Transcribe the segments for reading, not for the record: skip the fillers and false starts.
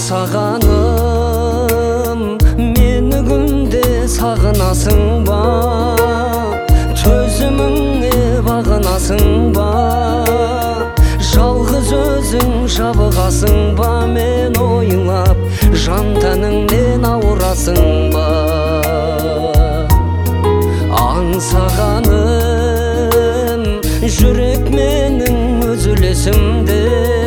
аңсағаным, мені күнде сағынасың ба? Төзіміңе бағынасың ба? Жалғыз өзің жабығасың ба? Мен ойлап жан тәніңнен ауырасың ба? Аңсағаным, жүрек менің үзілесімде,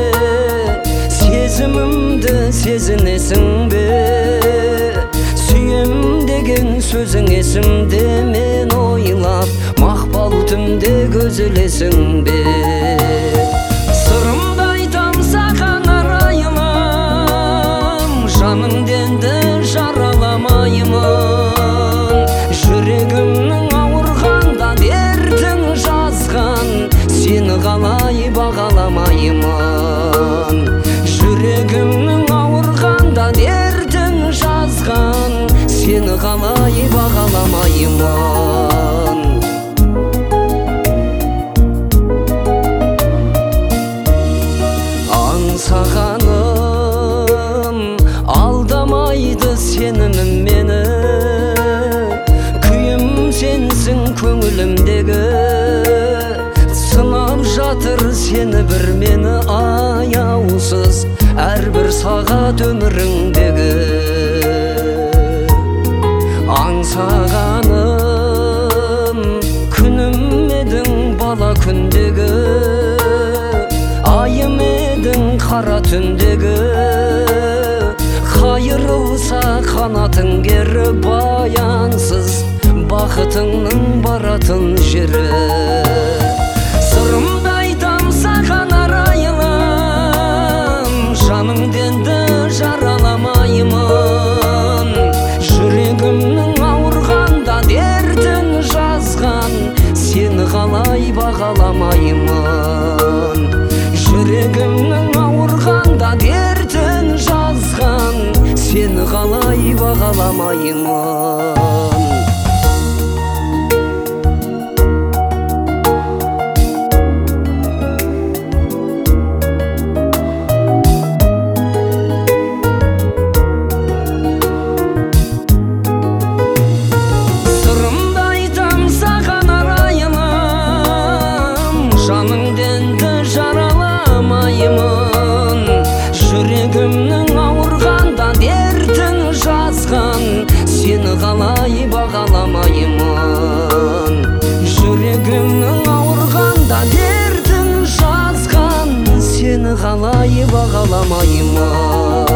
сезімімді сезінесің бе? Сүйем деген сөзің есімде, мен ойлап мақпал түнде көзілесің бе? Сырымды айтам саған арайлым, жанымды енді жараламаймын. Жүрегімнің ауырғанда дертің жазған, сені қалай бағаламаймын. Жүрегімнің ауырғанда дертің жазған, сені қалай бағаламаймын. Аңсағаным, алдамайды сенімім мені, күйім сенсің көңілімдегі. Сынап жатыр сені бір мені аяусыз, әрбір сағат өміріңдегі. Аңсағаным, күнім едің бала күндегі, айым едің қара түндегі. Қайырылса қанатың кері, баянсыз бақытыңның баратын жері. Сырымды айтам саған арайлым, жанымды енді жараламаймын. Жүрегімнің ауырғанда дертін жазған, сені қалай бағаламаймын. Жүрегімнің ауырғанда дертін жазған, сені қалай бағаламаймын. Жаныңды енді жараламаймын. Жүрегімнің ауырғанда дертін жазған, сені қалай бағаламаймын. Жүрегімнің ауырғанда дертін жазған, сені қалай бағаламаймын.